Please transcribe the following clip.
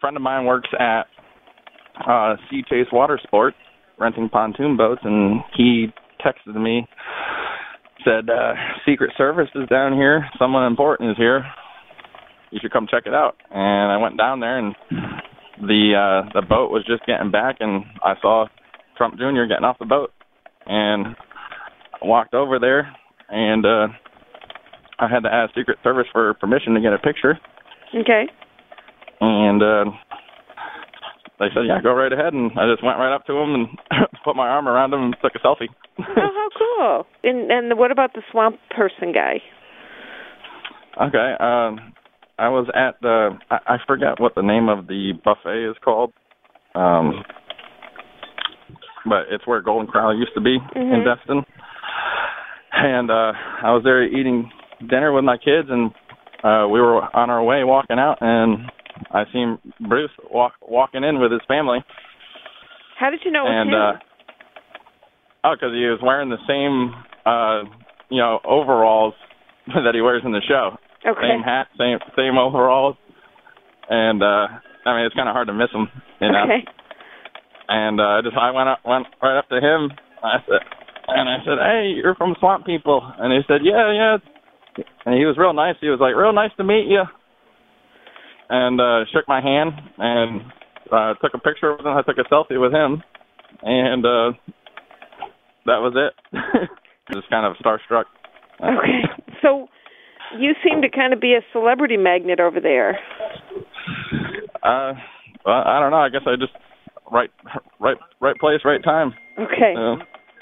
friend of mine works at Sea Chase Water Sport, renting pontoon boats, and he texted me, said, Secret Service is down here. Someone important is here. You should come check it out. And I went down there, and the boat was just getting back, and I saw Trump Jr. getting off the boat. And I walked over there, and I had to ask Secret Service for permission to get a picture. Okay. And they said, yeah, go right ahead. And I just went right up to him and put my arm around him and took a selfie. Oh, how cool. And what about the swamp person guy? Okay. I was at I forget what the name of the buffet is called. But it's where Golden Corral used to be in Destin. And I was there eating dinner with my kids, and we were on our way walking out, and I seen Bruce walking in with his family. How did you know it was him? Because he was wearing the same, overalls that he wears in the show. Okay. Same hat, same overalls. And, it's kind of hard to miss him, you know. Okay. And I went right up to him. I said, hey, you're from Swamp People. And he said, yeah. And he was real nice. He was like, real nice to meet you. And shook my hand and took a picture with him. I took a selfie with him. And that was it. Just kind of starstruck. Okay. So you seem to kind of be a celebrity magnet over there. Well, I don't know. I guess I just right place, right time. Okay.